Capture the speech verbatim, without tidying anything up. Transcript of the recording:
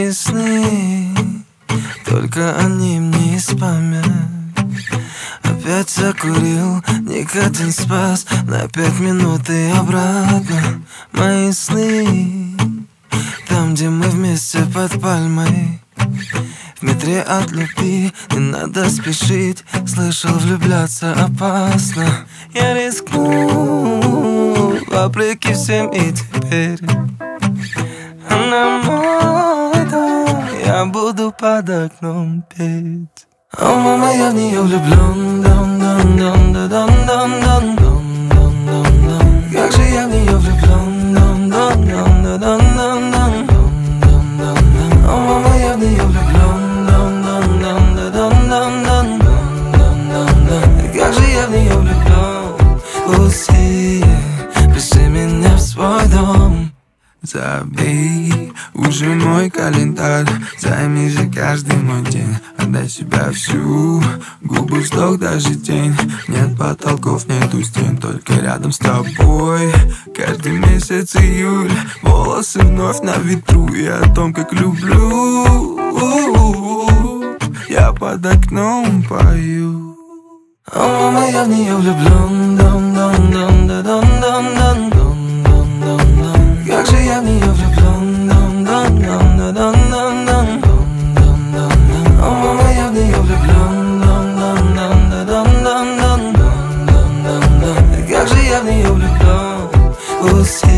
Мои сны, только они мне из памяти. Опять закурил, никотин спас на пять минут и обратно. Мои сны, там, где мы вместе под пальмой. В метре от любви не надо спешить. Слышал, влюбляться опасно. Я рискну, вопреки всем, и теперь она мой дом, я буду под окном петь. О, мама, я в нее влюблен, дон, дон, дон, дон, дон, дон, дон, дон, дон, дон. Как же я в нее влюблен, дон, дон, дон, дон, дон, дон, дон, дон, дон. О, мама, я в нее влюблен, дон, дон, дон, дон, дон, дон, дон, дон, дон. Как же я в нее влюблен, Лусия, пришли меня в свой дом. Забей уже мой календарь, займи же каждый мой день. Отдай себя всю, губы, вздох, даже тень. Нет потолков, нету стен, только рядом с тобой. Каждый месяц июль, волосы вновь на ветру. И о том, как люблю, я под окном пою. О, мама, я в нее влюблен, дон, дон, дон, дон, дон, дон, дон, дон, дон. Как же я в нее влюблен, дон, дон, дон, дон, дон, дон, дон, дон. О, мама, я в нее влюблен, дон, дон, дон, дон, дон, дон, дон, дон. Как же я в нее влюблен, Лусия.